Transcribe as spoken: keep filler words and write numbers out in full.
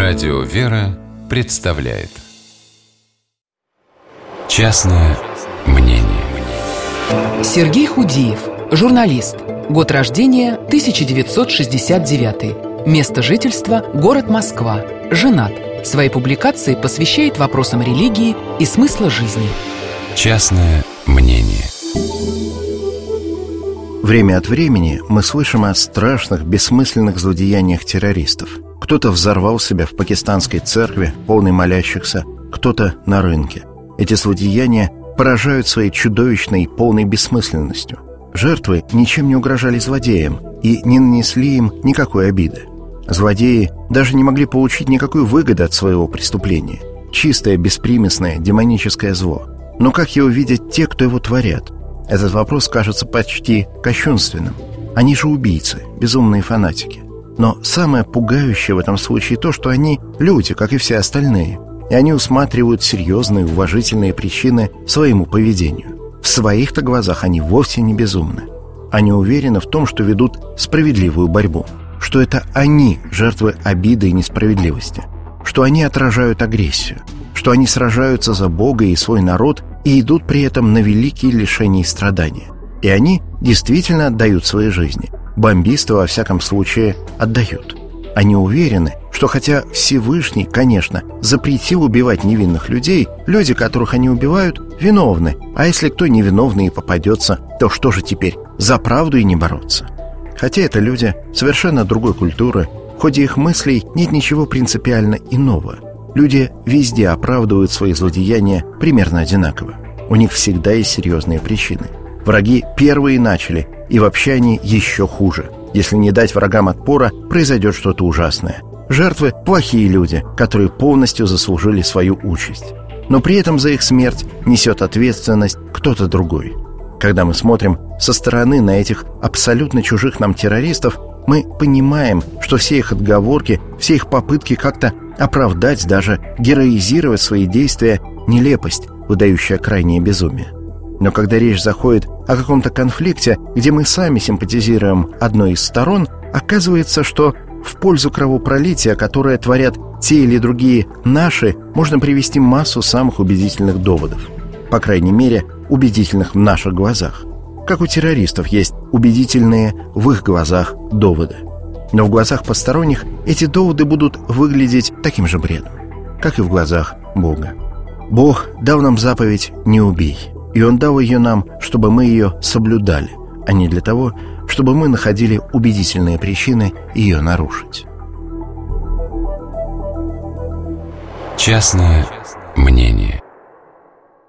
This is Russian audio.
Радио «Вера» представляет «Частное мнение». Сергей Худиев, журналист. Год рождения тысяча девятьсот шестьдесят девятый. Место жительства – город Москва. Женат. Свои публикации посвящает вопросам религии и смысла жизни. Частное мнение. Время от времени мы слышим о страшных, бессмысленных злодеяниях террористов. Кто-то взорвал себя в пакистанской церкви, полной молящихся, кто-то на рынке. Эти злодеяния поражают своей чудовищной, полной бессмысленностью. Жертвы ничем не угрожали злодеям и не нанесли им никакой обиды. Злодеи даже не могли получить никакой выгоды от своего преступления. Чистое, беспримесное, демоническое зло. Но как его видят те, кто его творят? Этот вопрос кажется почти кощунственным. Они же убийцы, безумные фанатики. Но самое пугающее в этом случае то, что они люди, как и все остальные. И они усматривают серьезные, уважительные причины своему поведению. В своих-то глазах они вовсе не безумны. Они уверены в том, что ведут справедливую борьбу. Что это они жертвы обиды и несправедливости. Что они отражают агрессию. Что они сражаются за Бога и свой народ и идут при этом на великие лишения и страдания. И они действительно отдают свои жизни. Бомбисты, во всяком случае, отдают. Они уверены, что хотя Всевышний, конечно, запретил убивать невинных людей, люди, которых они убивают, виновны. А если кто невиновный и попадется, то что же теперь, за правду и не бороться? Хотя это люди совершенно другой культуры, в ходе их мыслей нет ничего принципиально иного. Люди везде оправдывают свои злодеяния примерно одинаково. У них всегда есть серьезные причины. Враги первые начали, и вообще они еще хуже. Если не дать врагам отпора, произойдет что-то ужасное. Жертвы – плохие люди, которые полностью заслужили свою участь. Но при этом за их смерть несет ответственность кто-то другой. Когда мы смотрим со стороны на этих абсолютно чужих нам террористов, мы понимаем, что все их отговорки, все их попытки как-то оправдать, даже героизировать свои действия – нелепость, выдающая крайнее безумие. Но когда речь заходит о каком-то конфликте, где мы сами симпатизируем одной из сторон, оказывается, что в пользу кровопролития, которое творят те или другие наши, можно привести массу самых убедительных доводов. По крайней мере, убедительных в наших глазах. Как у террористов есть убедительные в их глазах доводы. Но в глазах посторонних эти доводы будут выглядеть таким же бредом, как и в глазах Бога. Бог дал нам заповедь «Не убей». И Он дал ее нам, чтобы мы ее соблюдали, а не для того, чтобы мы находили убедительные причины ее нарушить. Частное мнение.